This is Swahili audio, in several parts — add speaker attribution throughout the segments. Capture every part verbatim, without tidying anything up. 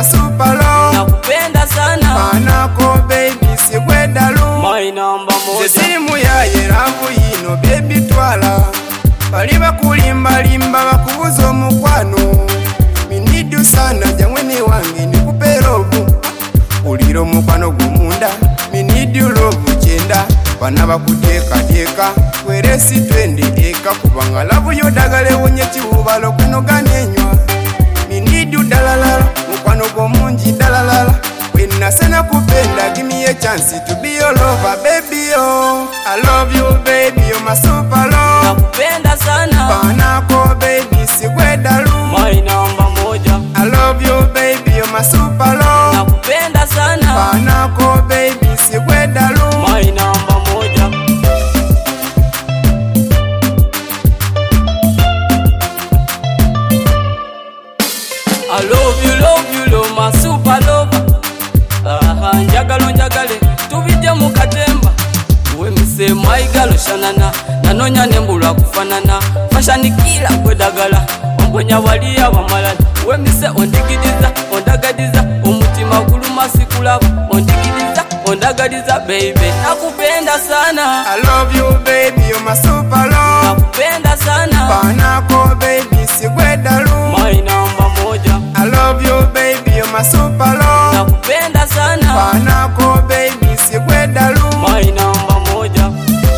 Speaker 1: my super love.
Speaker 2: Nakupenda sana
Speaker 1: Panako baby sigweda lu.
Speaker 2: My number moja.
Speaker 1: Zesimu ya yeravu yino baby twala. Baliba kulimba limba bakubuza omukwano. Minidu sana jangwene wange nikupe robu. Uliro mukwano gumunda. Minidu robu chenda. Bana bakuteka teka kweresi twende eka kubanga lavu yodagale wonye chibubalo kunoga nenywa. Minidu dalalala mukwano gomunji dalalala. When I send a kupenda, give me a chance to be your lover, baby, oh. I love you, baby, you're my super love.
Speaker 2: Nakupenda sana
Speaker 1: Panako, baby, sigweda lu.
Speaker 2: My number moja.
Speaker 1: I love you, baby, you're my super love.
Speaker 2: Nakupenda sana
Speaker 1: Panako, baby, sigweda lu.
Speaker 2: My number moja. I love you, love you, love my super lover. Aha, njagalo njagale tubije mu katemba. We mise maigalo shanana nanonya nembulwa kufanana. Fashanikira kwedagala omponya waliya bamalala. We mise ondigidiza ondagadiza omutima kuluma sikulaba. Ondigidiza ondagadiza baby nakupenda sana.
Speaker 1: I love you, baby, you're my super love.
Speaker 2: Nakupenda sana
Speaker 1: Panako, baby, sigweda lu.
Speaker 2: My number moja.
Speaker 1: I love you, baby, you're my super love.
Speaker 2: Nakupenda sana
Speaker 1: Panako, baby, sigweda lu.
Speaker 2: My number moja.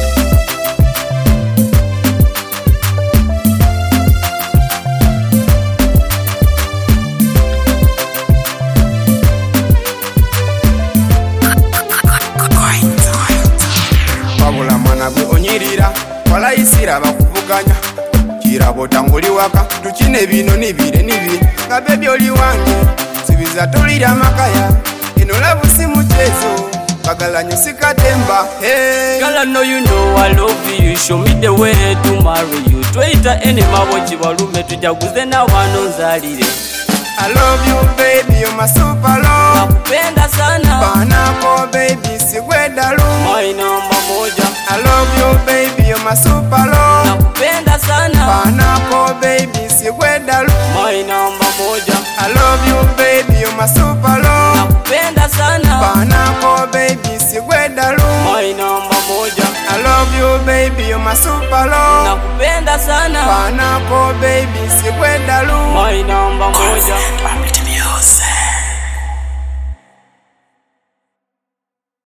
Speaker 1: Wabula mwana gwe onyirira walayisira bakuvuganya kirabo tanguli waka tukine bino nibire nibire nga bebi oli wange sibiza tolira makaya eno labu si muchezo bagalanyo sikatemba. Hey
Speaker 2: Girl, I know you know I love you. Show me the way to marry you. Twaita ene mabochi balume tujaguze na wano nzalire.
Speaker 1: I love you, baby, you're my super love.
Speaker 2: Nakupenda sana
Speaker 1: Panako, baby, sigweda lu.
Speaker 2: My number moja.
Speaker 1: I love you, baby, you're my super love.
Speaker 2: Nakupenda sana
Speaker 1: Panako, baby, sigweda lu.
Speaker 2: My number moja.
Speaker 1: I love you, baby, you're my super love.
Speaker 2: Nakupenda sana
Speaker 1: Panako, baby, sigweda lu.
Speaker 2: My number moja.
Speaker 1: I love you, baby, you're my super love.
Speaker 2: Nakupenda sana
Speaker 1: Panako, baby, sigweda lu.
Speaker 2: My number moja.